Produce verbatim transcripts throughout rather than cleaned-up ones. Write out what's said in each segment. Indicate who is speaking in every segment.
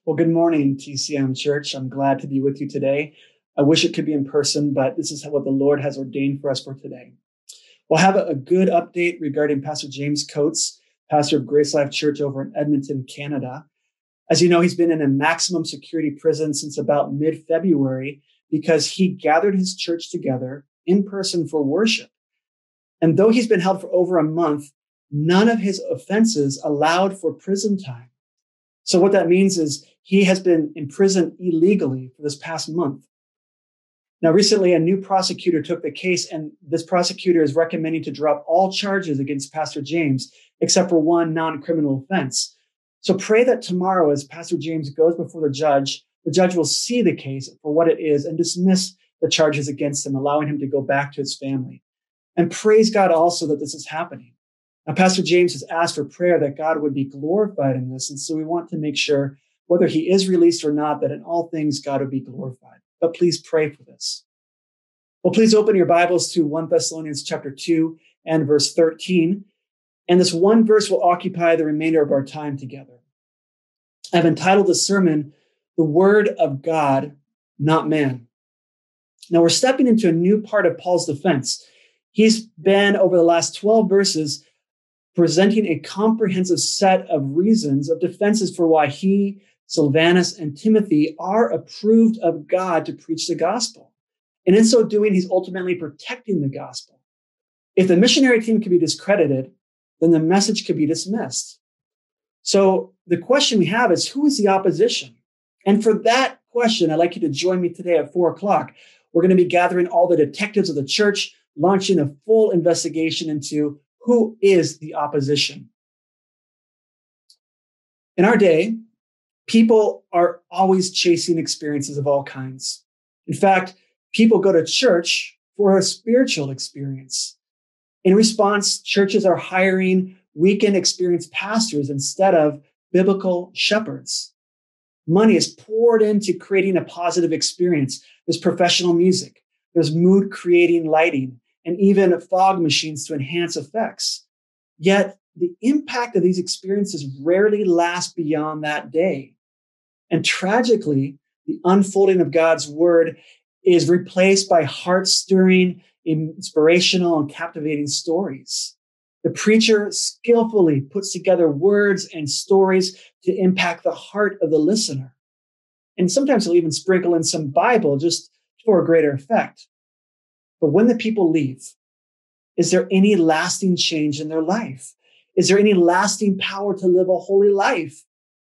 Speaker 1: Well, good morning, T C M Church. I'm glad to be with you today. I wish it could be in person, but this is what the Lord has ordained for us for today. We'll have a good update regarding Pastor James Coates, pastor of Grace Life Church over in Edmonton, Canada. As you know, he's been in a maximum security prison since about mid-February because he gathered his church together in person for worship. And though he's been held for over a month, none of his offenses allowed for prison time. So what that means is he has been imprisoned illegally for this past month. Now, recently, a new prosecutor took the case, and this prosecutor is recommending to drop all charges against Pastor James, except for one non-criminal offense. So pray that tomorrow, as Pastor James goes before the judge, the judge will see the case for what it is and dismiss the charges against him, allowing him to go back to his family. And praise God also that this is happening. Now, Pastor James has asked for prayer that God would be glorified in this. And so we want to make sure, whether he is released or not, that in all things God would be glorified. But please pray for this. Well, please open your Bibles to First Thessalonians chapter two and verse thirteen. And this one verse will occupy the remainder of our time together. I've entitled the sermon, The Word of God, Not Man. Now, we're stepping into a new part of Paul's defense. He's been, over the last twelve verses, presenting a comprehensive set of reasons, of defenses for why he, Silvanus, and Timothy are approved of God to preach the gospel. And in so doing, he's ultimately protecting the gospel. If the missionary team can be discredited, then the message could be dismissed. So the question we have is, who is the opposition? And for that question, I'd like you to join me today at four o'clock. We're going to be gathering all the detectives of the church, launching a full investigation into who is the opposition. In our day, people are always chasing experiences of all kinds. In fact, people go to church for a spiritual experience. In response, churches are hiring weekend experienced pastors instead of biblical shepherds. Money is poured into creating a positive experience. There's professional music. There's mood creating lighting, and even fog machines to enhance effects. Yet the impact of these experiences rarely lasts beyond that day. And tragically, the unfolding of God's word is replaced by heart-stirring, inspirational, and captivating stories. The preacher skillfully puts together words and stories to impact the heart of the listener. And sometimes he'll even sprinkle in some Bible just for a greater effect. But when the people leave, is there any lasting change in their life? Is there any lasting power to live a holy life?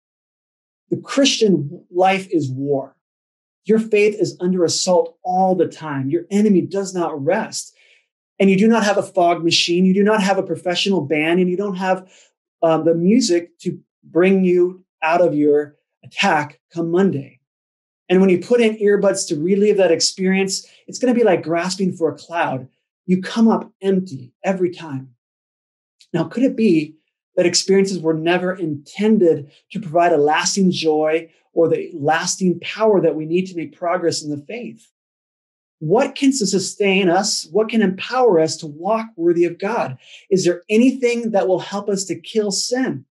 Speaker 1: The Christian life is war. Your faith is under assault all the time. Your enemy does not rest. And you do not have a fog machine. You do not have a professional band, and you don't have um, the music to bring you out of your attack come Monday. And when you put in earbuds to relive that experience, it's going to be like grasping for a cloud. You come up empty every time. Now, could it be that experiences were never intended to provide a lasting joy or the lasting power that we need to make progress in the faith? What can sustain us? What can empower us to walk worthy of God? Is there anything that will help us to kill sin?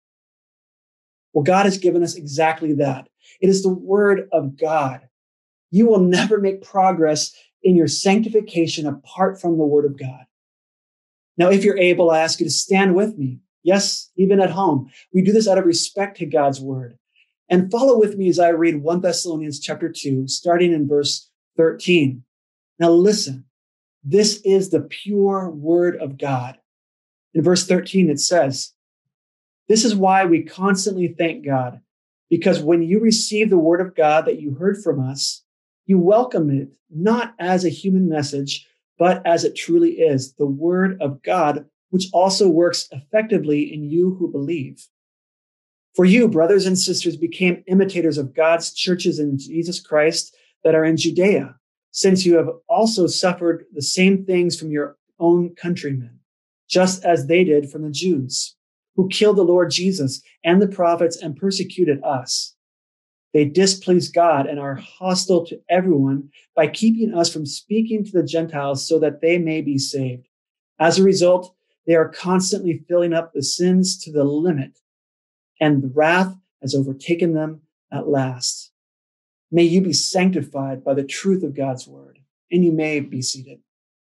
Speaker 1: Well, God has given us exactly that. It is the word of God. You will never make progress in your sanctification apart from the word of God. Now, if you're able, I ask you to stand with me. Yes, even at home. We do this out of respect to God's word. And follow with me as I read First Thessalonians chapter two, starting in verse thirteen. Now listen, this is the pure word of God. In verse thirteen, it says, "This is why we constantly thank God, because when you received the word of God that you heard from us, you welcomed it not as a human message, but as it truly is, the word of God, which also works effectively in you who believe. For you, brothers and sisters, became imitators of God's churches in Jesus Christ that are in Judea, since you have also suffered the same things from your own countrymen, just as they did from the Jews, who killed the Lord Jesus and the prophets and persecuted us. They displease God and are hostile to everyone by keeping us from speaking to the Gentiles so that they may be saved. As a result, they are constantly filling up the sins to the limit, and the wrath has overtaken them at last. May you be sanctified by the truth of God's word, and you may be seated.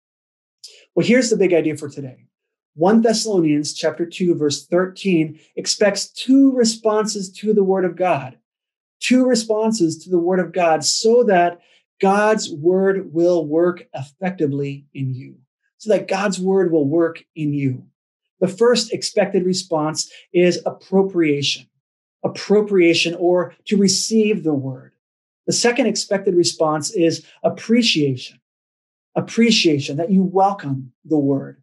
Speaker 1: Well, here's the big idea for today. First Thessalonians chapter two, verse thirteen expects two responses to the word of God. Two responses to the word of God so that God's word will work effectively in you. So that God's word will work in you. The first expected response is appropriation. Appropriation, or to receive the word. The second expected response is appreciation. Appreciation, that you welcome the word.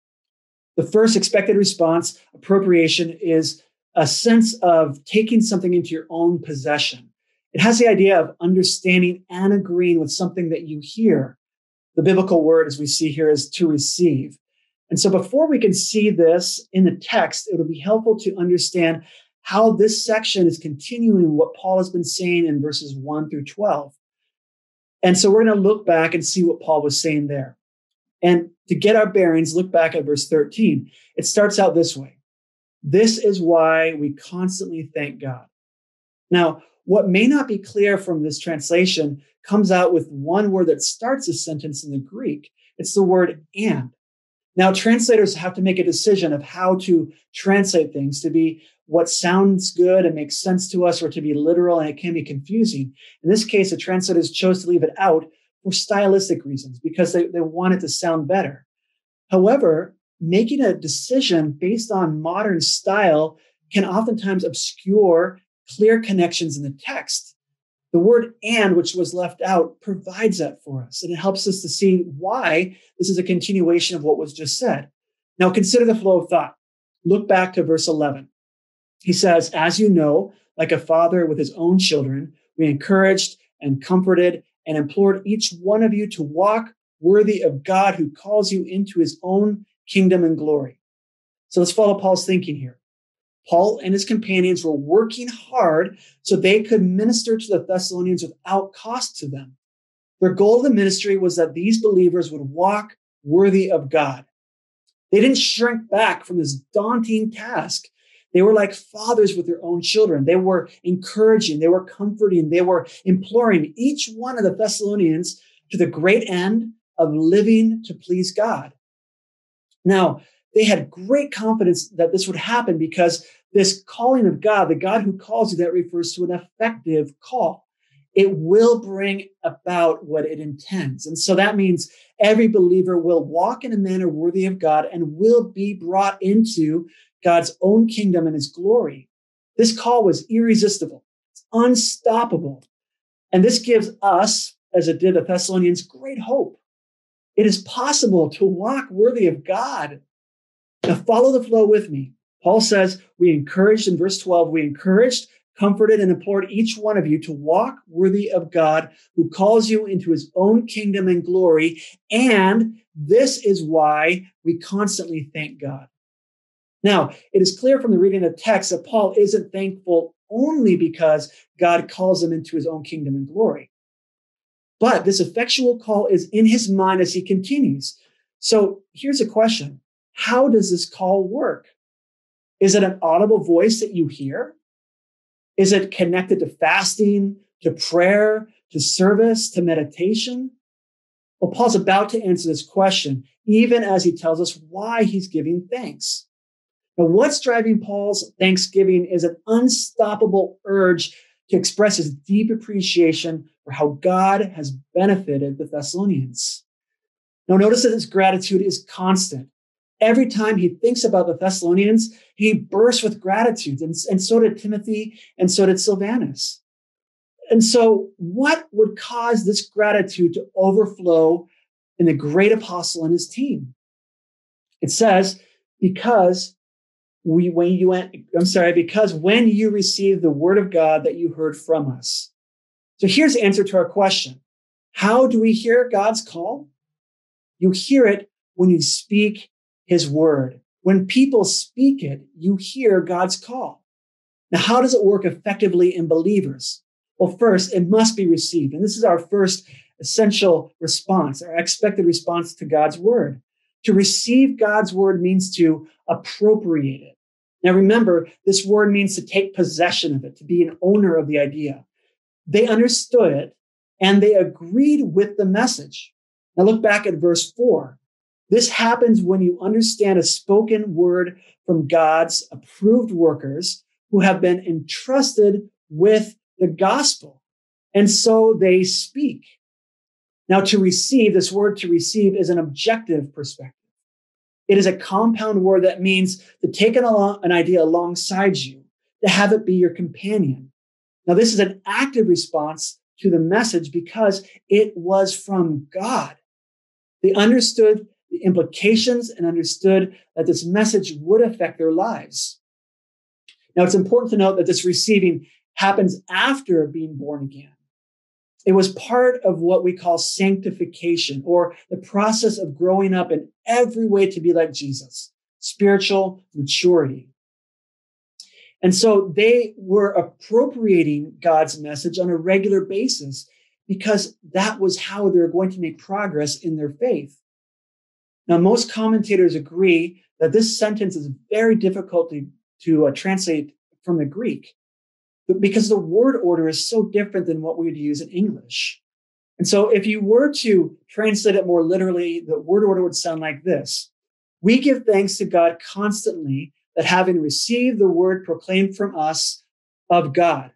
Speaker 1: The first expected response, appropriation, is a sense of taking something into your own possession. It has the idea of understanding and agreeing with something that you hear. The biblical word, as we see here, is to receive. And so before we can see this in the text, it'll be helpful to understand how this section is continuing what Paul has been saying in verses one through twelve. And so we're going to look back and see what Paul was saying there. And to get our bearings, look back at verse thirteen. It starts out this way. This is why we constantly thank God. Now, what may not be clear from this translation comes out with one word that starts a sentence in the Greek. It's the word and. Now, translators have to make a decision of how to translate things to be what sounds good and makes sense to us, or to be literal, and it can be confusing. In this case, the translators chose to leave it out for stylistic reasons because they, they want it to sound better. However, making a decision based on modern style can oftentimes obscure clear connections in the text. The word and, which was left out, provides that for us, and it helps us to see why this is a continuation of what was just said. Now, consider the flow of thought. Look back to verse eleven. He says, as you know, like a father with his own children, we encouraged and comforted and implored each one of you to walk worthy of God who calls you into his own kingdom and glory. So let's follow Paul's thinking here. Paul and his companions were working hard so they could minister to the Thessalonians without cost to them. Their goal of the ministry was that these believers would walk worthy of God. They didn't shrink back from this daunting task. They were like fathers with their own children. They were encouraging, they were comforting, they were imploring each one of the Thessalonians to the great end of living to please God. Now, they had great confidence that this would happen because this calling of God, the God who calls you, that refers to an effective call. It will bring about what it intends. And so that means every believer will walk in a manner worthy of God and will be brought into God's own kingdom and his glory. This call was irresistible. It's unstoppable. And this gives us, as it did the Thessalonians, great hope. It is possible to walk worthy of God. Now follow the flow with me. Paul says, we encouraged in verse twelve, we encouraged, comforted, and implored each one of you to walk worthy of God who calls you into his own kingdom and glory. And this is why we constantly thank God. Now, it is clear from the reading of the text that Paul isn't thankful only because God calls him into his own kingdom and glory. But this effectual call is in his mind as he continues. So here's a question. How does this call work? Is it an audible voice that you hear? Is it connected to fasting, to prayer, to service, to meditation? Well, Paul's about to answer this question, even as he tells us why he's giving thanks. Now, what's driving Paul's thanksgiving is an unstoppable urge to express his deep appreciation for how God has benefited the Thessalonians. Now, notice that his gratitude is constant. Every time he thinks about the Thessalonians, he bursts with gratitude, and, and so did Timothy, and so did Silvanus. And so what would cause this gratitude to overflow in the great apostle and his team? It says, because we, when you went, I'm sorry, because when you received the word of God that you heard from us. So here's the answer to our question. How do we hear God's call? You hear it when you speak his word. When people speak it, you hear God's call. Now, how does it work effectively in believers? Well, first, it must be received. And this is our first essential response, our expected response to God's word. To receive God's word means to appropriate it. Now remember, this word means to take possession of it, to be an owner of the idea. They understood it and they agreed with the message. Now look back at verse four. This happens when you understand a spoken word from God's approved workers who have been entrusted with the gospel. And so they speak. Now to receive, this word to receive is an objective perspective. It is a compound word that means to take an, along, an idea alongside you, to have it be your companion. Now this is an active response to the message because it was from God. They understood the implications and understood that this message would affect their lives. Now, it's important to note that this receiving happens after being born again. It was part of what we call sanctification, or the process of growing up in every way to be like Jesus, spiritual maturity. And so they were appropriating God's message on a regular basis because that was how they were going to make progress in their faith. Now, most commentators agree that this sentence is very difficult to, to uh, translate from the Greek because the word order is so different than what we would use in English. And so if you were to translate it more literally, the word order would sound like this. We give thanks to God constantly that having received the word proclaimed from us of God,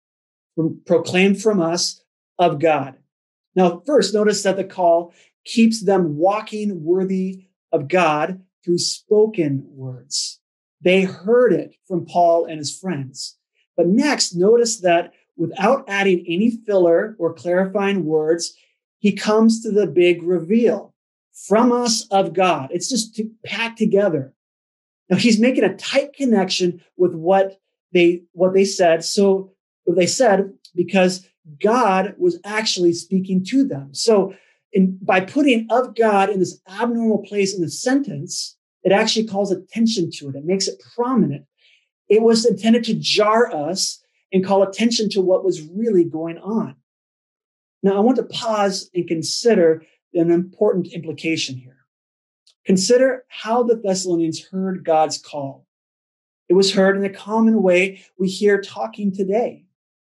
Speaker 1: proclaimed from us of God. Now, first, notice that the call keeps them walking worthy of God through spoken words. They heard it from Paul and his friends. But next, notice that without adding any filler or clarifying words, he comes to the big reveal from us of God. It's just to packed together. Now he's making a tight connection with what they, what they said. So what they said, because God was actually speaking to them. So in, by putting of God in this abnormal place in the sentence, it actually calls attention to it. It makes it prominent. It was intended to jar us and call attention to what was really going on. Now, I want to pause and consider an important implication here. Consider how the Thessalonians heard God's call. It was heard in the common way we hear talking today.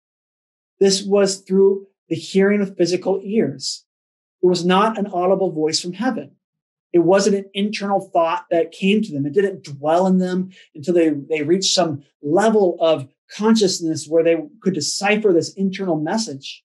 Speaker 1: This was through the hearing of physical ears. It was not an audible voice from heaven. It wasn't an internal thought that came to them. It didn't dwell in them until they, they reached some level of consciousness where they could decipher this internal message.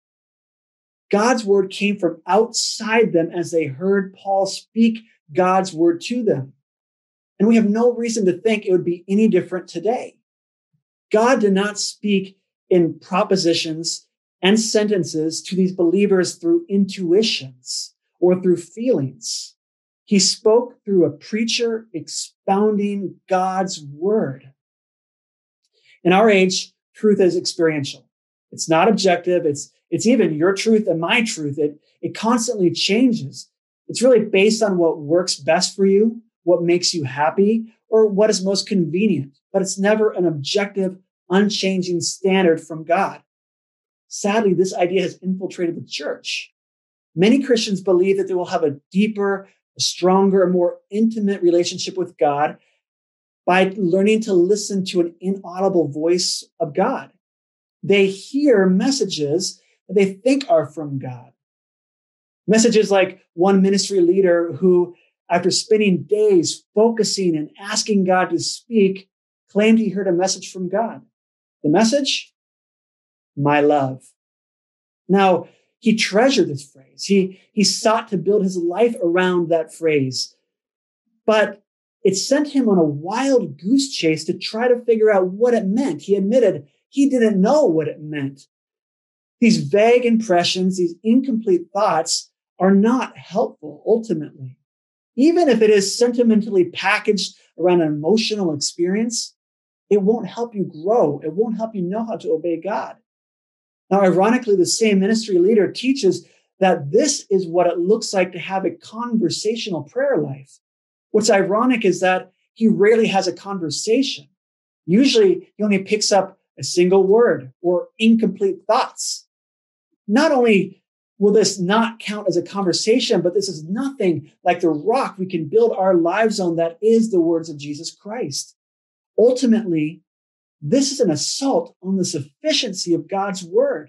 Speaker 1: God's word came from outside them as they heard Paul speak God's word to them. And we have no reason to think it would be any different today. God did not speak in propositions and sentences to these believers through intuitions or through feelings. He spoke through a preacher expounding God's word. In our age, truth is experiential. It's not objective. It's, it's even your truth and my truth. It, it constantly changes. It's really based on what works best for you, what makes you happy, or what is most convenient. But it's never an objective, unchanging standard from God. Sadly, this idea has infiltrated the church. Many Christians believe that they will have a deeper, a stronger, a more intimate relationship with God by learning to listen to an inaudible voice of God. They hear messages that they think are from God. Messages like one ministry leader who, after spending days focusing and asking God to speak, claimed he heard a message from God. The message? My love. Now, he treasured this phrase. He, he sought to build his life around that phrase. But it sent him on a wild goose chase to try to figure out what it meant. He admitted he didn't know what it meant. These vague impressions, these incomplete thoughts are not helpful ultimately. Even if it is sentimentally packaged around an emotional experience, it won't help you grow. It won't help you know how to obey God. Now, ironically, the same ministry leader teaches that this is what it looks like to have a conversational prayer life. What's ironic is that he rarely has a conversation. Usually, he only picks up a single word or incomplete thoughts. Not only will this not count as a conversation, but this is nothing like the rock we can build our lives on that is the words of Jesus Christ. Ultimately, this is an assault on the sufficiency of God's word.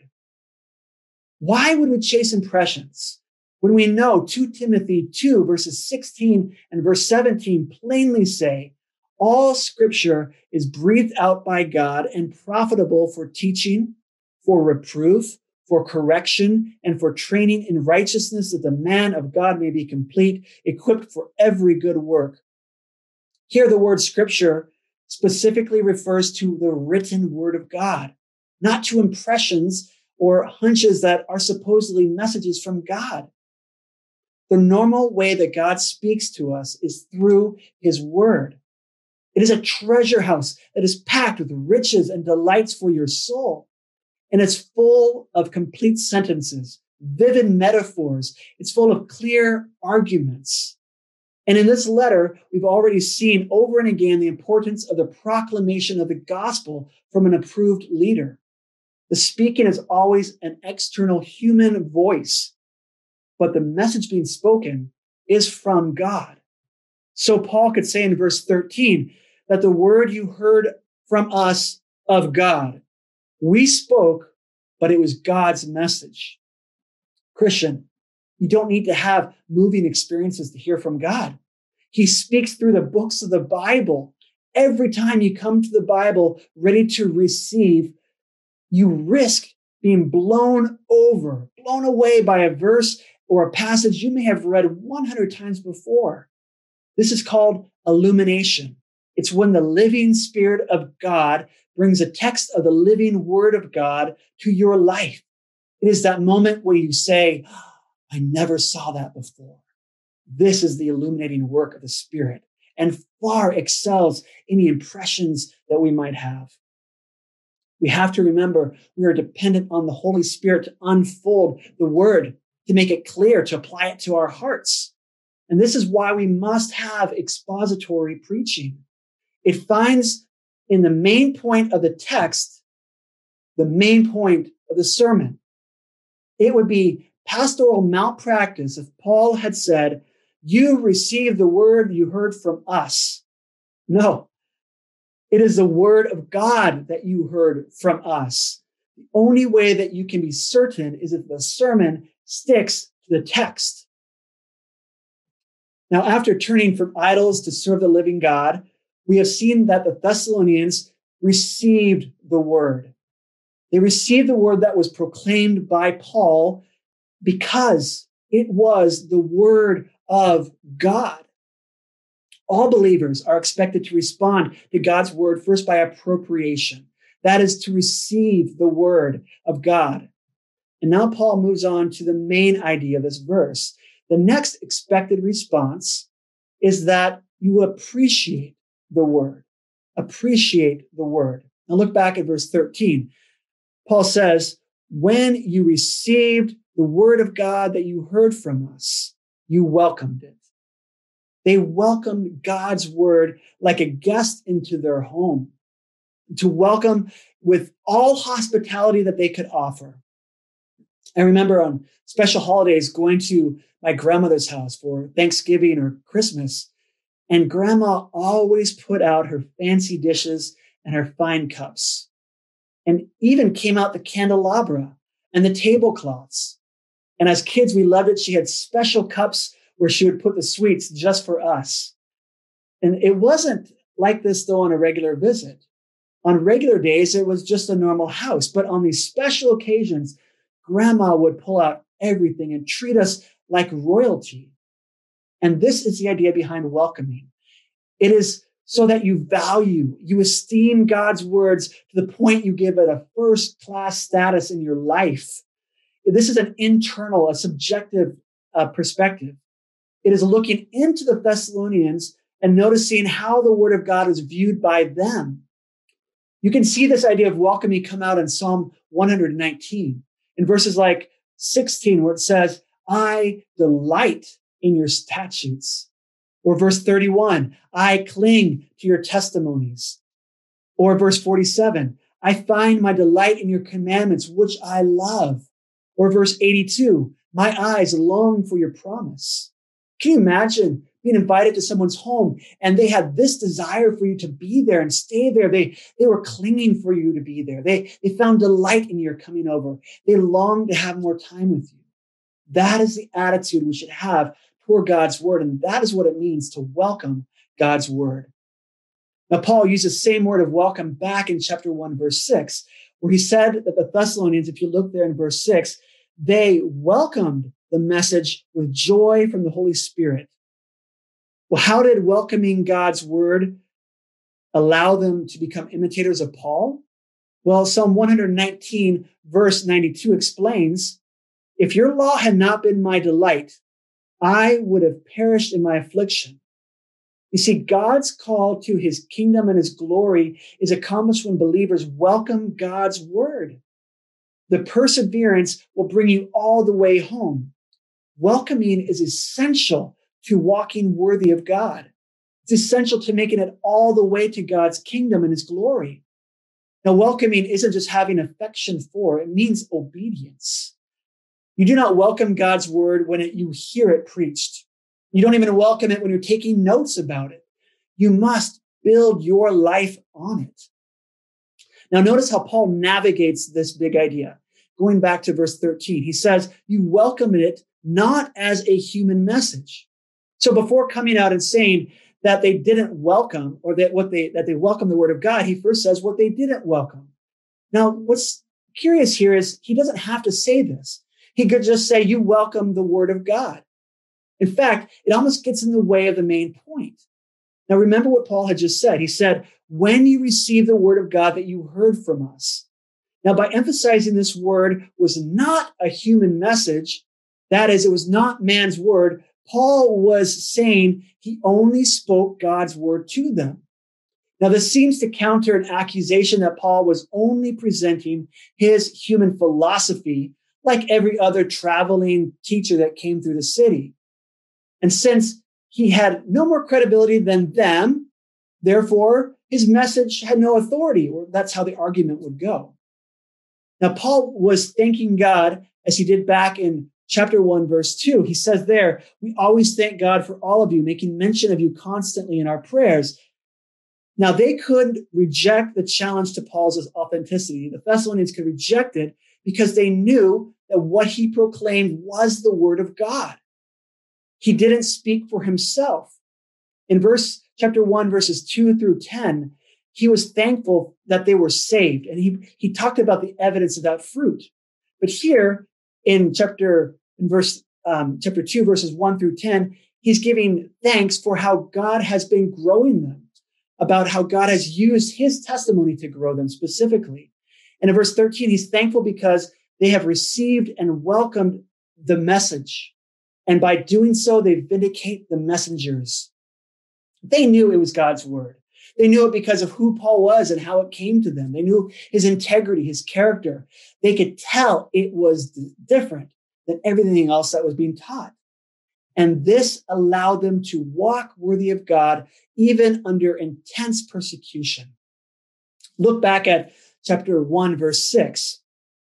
Speaker 1: Why would we chase impressions when we know Second Timothy two, verses sixteen and verse seventeen plainly say, all scripture is breathed out by God and profitable for teaching, for reproof, for correction, and for training in righteousness, that the man of God may be complete, equipped for every good work. Here, the word scripture specifically refers to the written word of God, not to impressions or hunches that are supposedly messages from God. The normal way that God speaks to us is through his word. It is a treasure house that is packed with riches and delights for your soul. And it's full of complete sentences, vivid metaphors. It's full of clear arguments. And in this letter, we've already seen over and again the importance of the proclamation of the gospel from an approved leader. The speaking is always an external human voice, but the message being spoken is from God. So Paul could say in verse thirteen that the word you heard from us of God, we spoke, but it was God's message. Christian, you don't need to have moving experiences to hear from God. He speaks through the books of the Bible. Every time you come to the Bible ready to receive, you risk being blown over, blown away by a verse or a passage you may have read one hundred times before. This is called illumination. It's when the living Spirit of God brings a text of the living Word of God to your life. It is that moment where you say, I never saw that before. This is the illuminating work of the Spirit and far excels any impressions that we might have. We have to remember we are dependent on the Holy Spirit to unfold the Word, to make it clear, to apply it to our hearts. And this is why we must have expository preaching. It finds in the main point of the text, the main point of the sermon. It would be pastoral malpractice if Paul had said, you received the word you heard from us. No, it is the word of God that you heard from us. The only way that you can be certain is if the sermon sticks to the text. Now, after turning from idols to serve the living God, we have seen that the Thessalonians received the word. They received the word that was proclaimed by Paul because it was the word of God. All believers are expected to respond to God's word first by appropriation. That is to receive the word of God. And now Paul moves on to the main idea of this verse. The next expected response is that you appreciate the word. Appreciate the word. Now look back at verse thirteen. Paul says, when you received the word of God that you heard from us, you welcomed it. They welcomed God's word like a guest into their home, to welcome with all hospitality that they could offer. I remember on special holidays going to my grandmother's house for Thanksgiving or Christmas, and grandma always put out her fancy dishes and her fine cups, and even came out the candelabra and the tablecloths. And as kids, we loved it. She had special cups where she would put the sweets just for us. And it wasn't like this, though, on a regular visit. On regular days, it was just a normal house. But on these special occasions, grandma would pull out everything and treat us like royalty. And this is the idea behind welcoming. It is so that you value, you esteem God's words to the point you give it a first-class status in your life. This is an internal, a subjective uh, perspective. It is looking into the Thessalonians and noticing how the word of God is viewed by them. You can see this idea of welcoming come out in Psalm one hundred nineteen, in verses like sixteen, where it says, I delight in your statutes. Or verse thirty-one, I cling to your testimonies. Or verse forty-seven, I find my delight in your commandments, which I love. Or verse eighty-two, my eyes long for your promise. Can you imagine being invited to someone's home and they had this desire for you to be there and stay there. They, they were clinging for you to be there. They, they found delight in your coming over. They longed to have more time with you. That is the attitude we should have toward God's word. And that is what it means to welcome God's word. Now, Paul used the same word of welcome back in chapter one, verse six, where he said that the Thessalonians, if you look there in verse six, they welcomed the message with joy from the Holy Spirit. Well, how did welcoming God's word allow them to become imitators of Paul? Well, Psalm one nineteen, verse ninety-two explains, if your law had not been my delight, I would have perished in my affliction. You see, God's call to his kingdom and his glory is accomplished when believers welcome God's word. The perseverance will bring you all the way home. Welcoming is essential to walking worthy of God. It's essential to making it all the way to God's kingdom and his glory. Now, welcoming isn't just having affection for, it means obedience. You do not welcome God's word when it, you hear it preached. You don't even welcome it when you're taking notes about it. You must build your life on it. Now, notice how Paul navigates this big idea. Going back to verse thirteen, he says, you welcome it not as a human message. So before coming out and saying that they didn't welcome or that what they, that they welcome the word of God, he first says what they didn't welcome. Now, what's curious here is he doesn't have to say this. He could just say, you welcome the word of God. In fact, it almost gets in the way of the main point. Now, remember what Paul had just said. He said, when you receive the word of God that you heard from us. Now, by emphasizing this word was not a human message, that is, it was not man's word, Paul was saying he only spoke God's word to them. Now, this seems to counter an accusation that Paul was only presenting his human philosophy like every other traveling teacher that came through the city. And since he had no more credibility than them, therefore, his message had no authority, or that's how the argument would go. Now, Paul was thanking God as he did back in chapter one, verse two. He says there, we always thank God for all of you, making mention of you constantly in our prayers. Now, they could reject the challenge to Paul's authenticity. The Thessalonians could reject it because they knew that what he proclaimed was the word of God. He didn't speak for himself. In verse chapter one, verses two through ten, he was thankful that they were saved. And he, he talked about the evidence of that fruit. But here in chapter, in verse, um, chapter two, verses one through ten, he's giving thanks for how God has been growing them, about how God has used his testimony to grow them specifically. And in verse thirteen, he's thankful because they have received and welcomed the message. And by doing so, they vindicate the messengers. They knew it was God's word. They knew it because of who Paul was and how it came to them. They knew his integrity, his character. They could tell it was different than everything else that was being taught. And this allowed them to walk worthy of God, even under intense persecution. Look back at chapter one, verse six.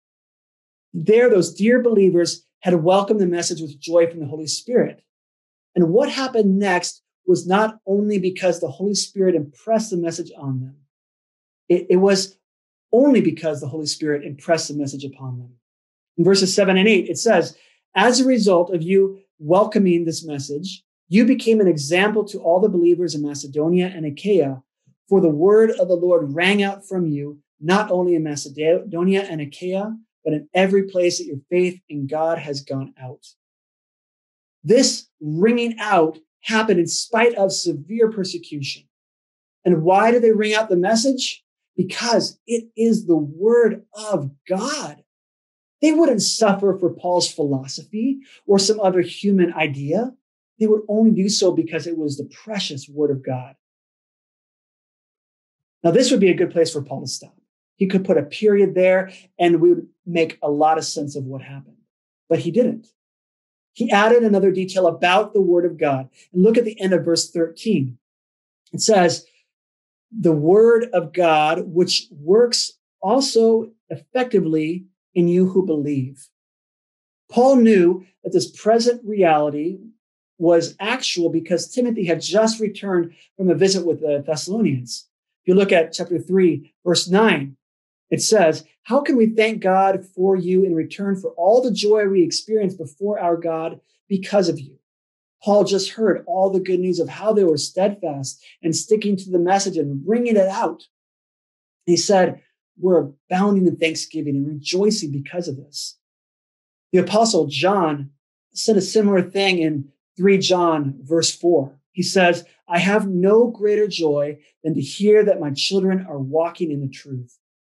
Speaker 1: There, those dear believers had welcomed the message with joy from the Holy Spirit. And what happened next was not only because the Holy Spirit impressed the message on them. It, it was only because the Holy Spirit impressed the message upon them. In verses seven and eight, it says, as a result of you welcoming this message, you became an example to all the believers in Macedonia and Achaia, for the word of the Lord rang out from you, not only in Macedonia and Achaia, but in every place that your faith in God has gone out. This ringing out happened in spite of severe persecution. And why did they ring out the message? Because it is the word of God. They wouldn't suffer for Paul's philosophy or some other human idea. They would only do so because it was the precious word of God. Now, this would be a good place for Paul to stop. He could put a period there and we would make a lot of sense of what happened. But he didn't. He added another detail about the word of God. And look at the end of verse thirteen. It says, the word of God, which works also effectively in you who believe. Paul knew that this present reality was actual because Timothy had just returned from a visit with the Thessalonians. If you look at chapter three, verse nine, it says, how can we thank God for you in return for all the joy we experienced before our God because of you? Paul just heard all the good news of how they were steadfast and sticking to the message and bringing it out. He said, we're abounding in thanksgiving and rejoicing because of this. The apostle John said a similar thing in three John verse four. He says, I have no greater joy than to hear that my children are walking in the truth.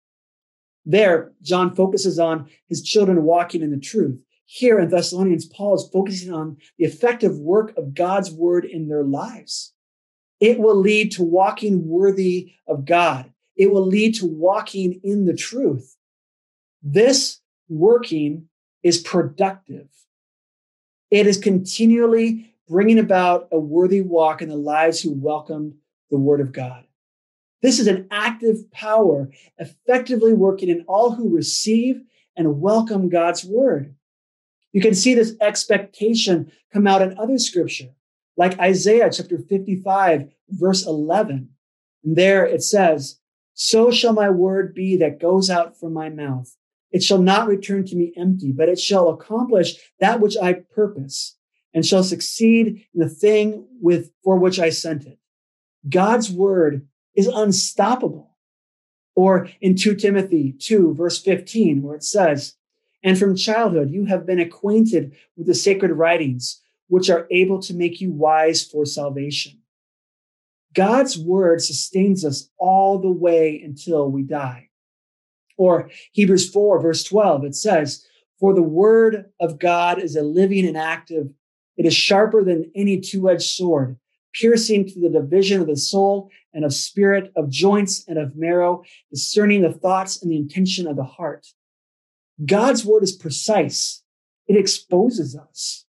Speaker 1: There, John focuses on his children walking in the truth. Here in Thessalonians, Paul is focusing on the effective work of God's word in their lives. It will lead to walking worthy of God. It will lead to walking in the truth. This working is productive. It is continually bringing about a worthy walk in the lives who welcomed the word of God. This is an active power effectively working in all who receive and welcome God's word. You can see this expectation come out in other scripture, like Isaiah chapter fifty-five, verse eleven. And there it says, so shall my word be that goes out from my mouth. It shall not return to me empty, but it shall accomplish that which I purpose and shall succeed in the thing with for which I sent it. God's word is unstoppable. Or in Second Timothy two, verse fifteen, where it says, and from childhood you have been acquainted with the sacred writings, which are able to make you wise for salvation. God's word sustains us all the way until we die. Or Hebrews four, verse twelve, it says, for the word of God is a living and active. It is sharper than any two-edged sword, piercing to the division of the soul and of spirit, of joints and of marrow, discerning the thoughts and the intention of the heart. God's word is precise. It exposes us.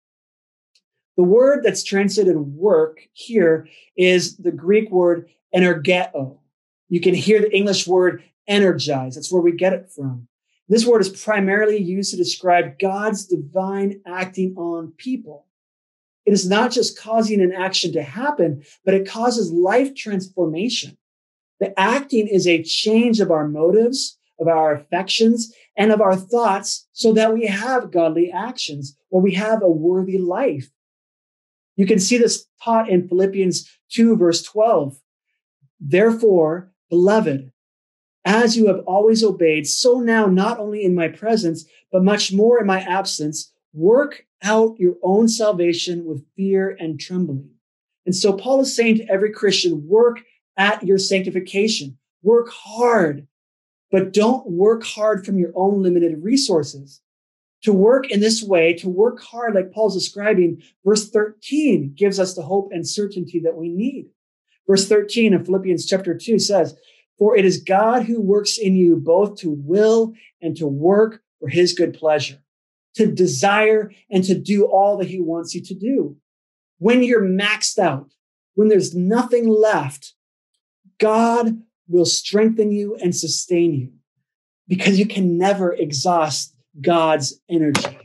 Speaker 1: The word that's translated work here is the Greek word energeo. You can hear the English word energize. That's where we get it from. This word is primarily used to describe God's divine acting on people. It is not just causing an action to happen, but it causes life transformation. The acting is a change of our motives, of our affections, and of our thoughts so that we have godly actions or we have a worthy life. You can see this taught in Philippians two, verse twelve. Therefore, beloved, as you have always obeyed, so now not only in my presence, but much more in my absence, work out your own salvation with fear and trembling. And so Paul is saying to every Christian, work at your sanctification, work hard, but don't work hard from your own limited resources. To work in this way, to work hard, like Paul's describing, verse thirteen gives us the hope and certainty that we need. Verse thirteen of Philippians chapter two says, for it is God who works in you both to will and to work for his good pleasure, to desire and to do all that he wants you to do. When you're maxed out, when there's nothing left, God will strengthen you and sustain you because you can never exhaust God's energy.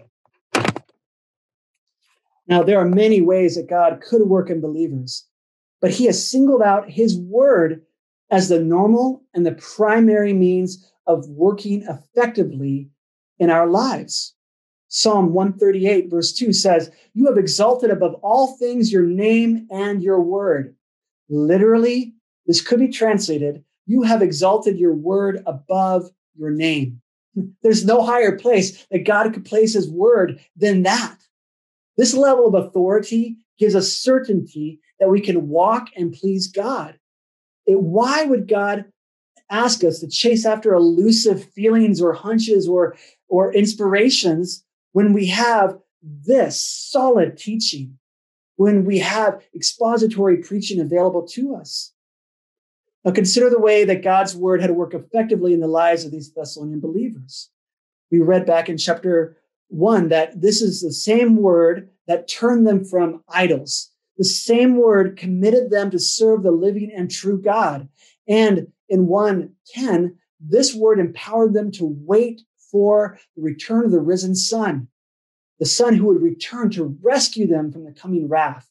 Speaker 1: Now, there are many ways that God could work in believers, but he has singled out his word as the normal and the primary means of working effectively in our lives. Psalm one thirty-eight, verse two says, you have exalted above all things your name and your word. Literally, this could be translated, you have exalted your word above your name. There's no higher place that God could place his word than that. This level of authority gives us certainty that we can walk and please God. It, why would God ask us to chase after elusive feelings or hunches or, or inspirations when we have this solid teaching, when we have expository preaching available to us? Now consider the way that God's word had to work effectively in the lives of these Thessalonian believers. We read back in chapter one that this is the same word that turned them from idols. The same word committed them to serve the living and true God. And in one ten, this word empowered them to wait for the return of the risen Son. the Son who would return to rescue them from the coming wrath.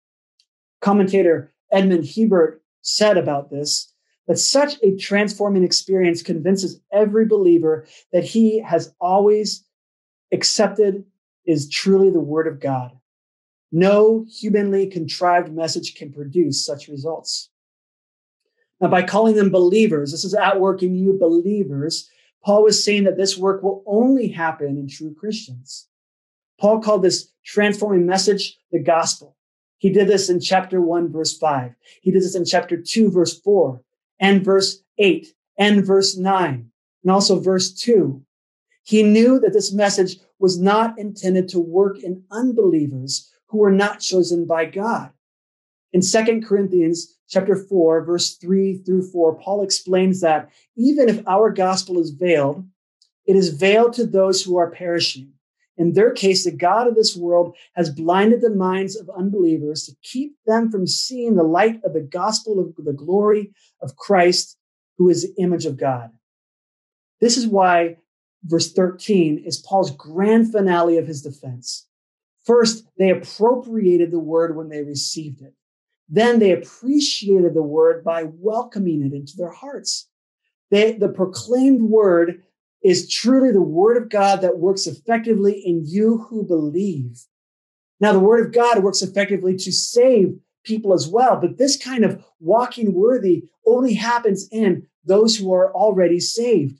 Speaker 1: Commentator Edmund Hebert said about this, that such a transforming experience convinces every believer that he has always accepted is truly the Word of God. No humanly contrived message can produce such results. Now, by calling them believers, this is at work in you believers, Paul was saying that this work will only happen in true Christians. Paul called this transforming message the gospel. He did this in chapter one, verse five. He did this in chapter two, verse four, and verse eight, and verse nine, and also verse two. He knew that this message was not intended to work in unbelievers who were not chosen by God. In Second Corinthians chapter four, verse three through four, Paul explains that even if our gospel is veiled, it is veiled to those who are perishing. In their case, the God of this world has blinded the minds of unbelievers to keep them from seeing the light of the gospel of the glory of Christ, who is the image of God. This is why verse thirteen is Paul's grand finale of his defense. First, they appropriated the word when they received it. Then they appreciated the word by welcoming it into their hearts. They, the proclaimed word is truly the word of God that works effectively in you who believe. Now, the word of God works effectively to save people as well, but this kind of walking worthy only happens in those who are already saved.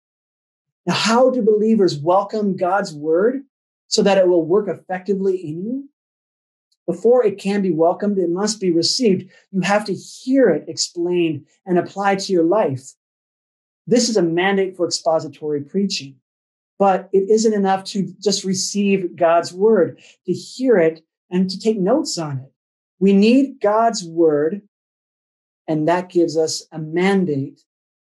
Speaker 1: Now, how do believers welcome God's word so that it will work effectively in you? Before it can be welcomed, it must be received. You have to hear it explained and applied to your life. This is a mandate for expository preaching, but it isn't enough to just receive God's word, to hear it and to take notes on it. We need God's word, and that gives us a mandate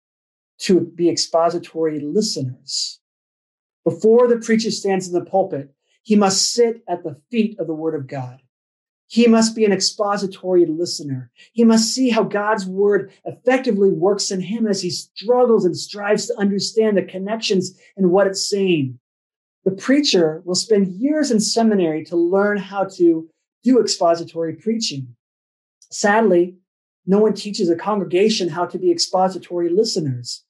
Speaker 1: to be expository listeners. Before the preacher stands in the pulpit, he must sit at the feet of the word of God. He must be an expository listener. He must see how God's word effectively works in him as he struggles and strives to understand the connections in what it's saying. The preacher will spend years in seminary to learn how to do expository preaching. Sadly, no one teaches a congregation how to be expository listeners.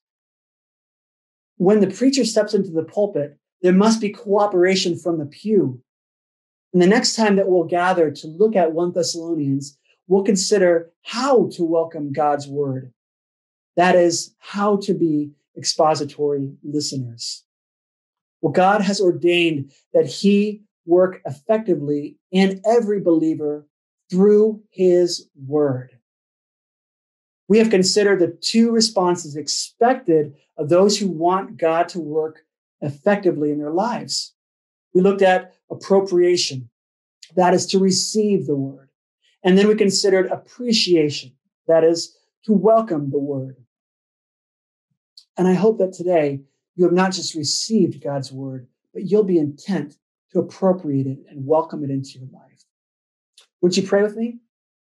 Speaker 1: When the preacher steps into the pulpit, there must be cooperation from the pew. And the next time that we'll gather to look at First Thessalonians, we'll consider how to welcome God's word. That is, how to be expository listeners. Well, God has ordained that he work effectively in every believer through his word. We have considered the two responses expected of those who want God to work effectively in their lives. We looked at appropriation, that is to receive the word. And then we considered appreciation, that is to welcome the word. And I hope that today you have not just received God's word, but you'll be intent to appropriate it and welcome it into your life. Would you pray with me?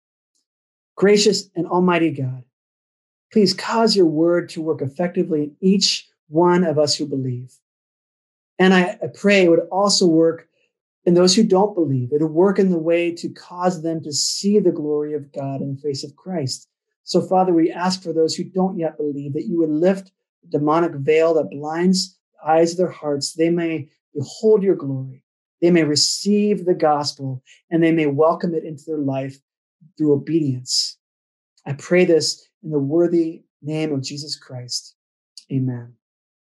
Speaker 1: Gracious and almighty God, please cause your word to work effectively in each one of us who believe. And I, I pray it would also work in those who don't believe. It would work in the way to cause them to see the glory of God in the face of Christ. So, Father, we ask for those who don't yet believe that you would lift the demonic veil that blinds the eyes of their hearts. They may behold your glory. They may receive the gospel, and they may welcome it into their life through obedience. I pray this in the worthy name of Jesus Christ. Amen.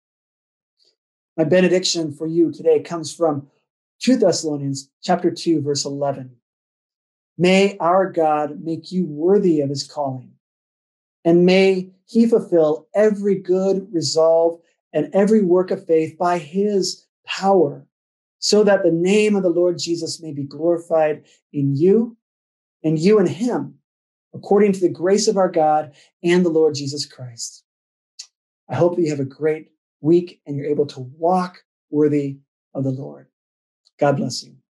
Speaker 1: My benediction for you today comes from Second Thessalonians chapter two, verse eleven. May our God make you worthy of his calling, and may he fulfill every good resolve and every work of faith by his power, so that the name of the Lord Jesus may be glorified in you and you in him, according to the grace of our God and the Lord Jesus Christ. I hope that you have a great week and you're able to walk worthy of the Lord. God bless you.